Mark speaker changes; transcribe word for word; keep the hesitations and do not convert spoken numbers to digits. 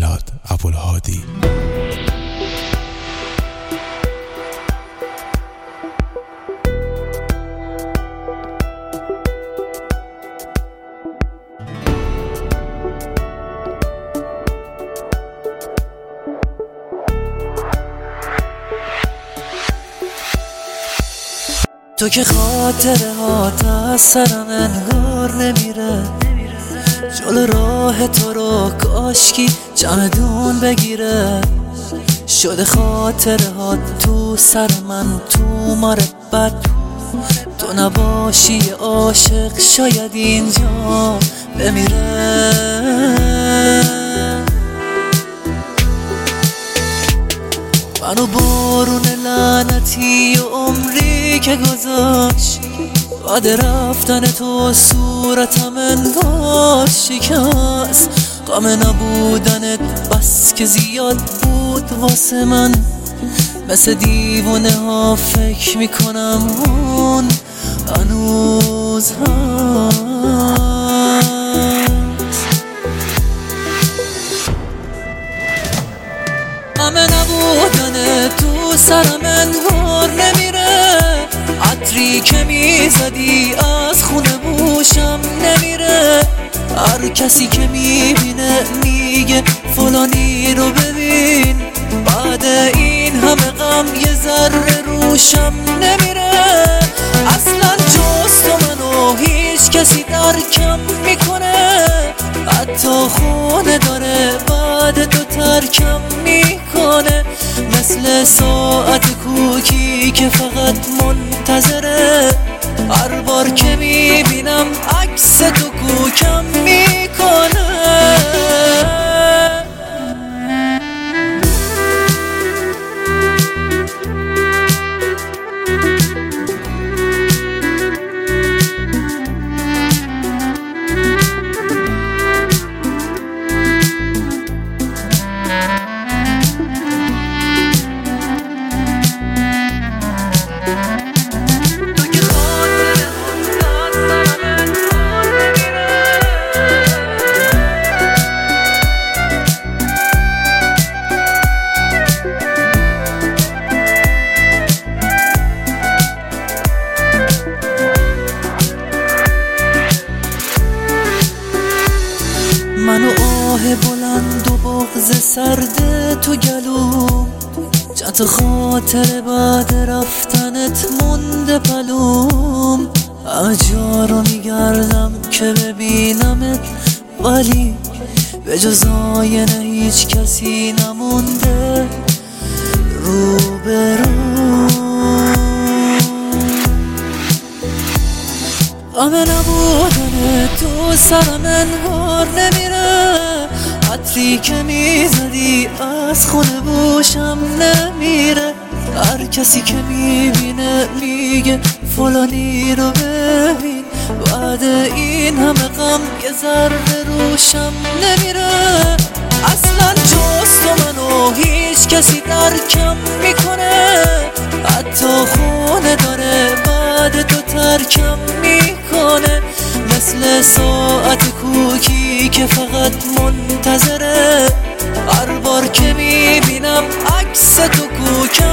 Speaker 1: میلاد ابوالهادی.
Speaker 2: تو که خاطره هات از سرم انگار نمیره، جلو راه تو رو کاشکی چمدون بگیره. شده خاطره هات تو سر من تو ماره بد، تو نباشی عاشق شاید اینجا بمیره. منو بارون لعنتی و عمری که گذاشت، بعد رفتن تو صورتم انگار شکست. غم نبودنت بس که زیاد بود واسه من، مثل دیوونه ها فکر میکنم اون هنوز هست. غم نبودن تو سرم انگار نمیره، عطری که میزدی از خونه بوشم نمیره. هر کسی که میبینه میگه فلانی رو ببین، بعد این همه غم یه ذره روشم نمیره. اصلا جز تو منو هیچ کسی درکم میکنه، حتی خونه داره بعد تو ترکم میکنه. مثل ساعت کوکی که فقط منتظره، هر بار که میبینم عکس تو کوکم میکنه. منو آه بلند و بغض سرد تو گلوم، چند تا خاطر بعد رفتنت مونده پلوم. همه جا رو میگردم که ببینمت، ولی به جز آینه هیچ کسی نمونده روبروم. غم نبودن تو سرم انگار نمیره، عطری که میزدی از خونه بوشم نمیره. هر کسی که میبینه میگه فلانی رو ببین، بعد این همه غم یه ذره روشم نمیره. اصلا جز تو منو هیچ کسی درکم میکنه، حتی خونه داره بعد تو ترکم میکنه. مثل ساعت کوکی که فقط منتظره، هر بار که میبینم عکس تو کوکم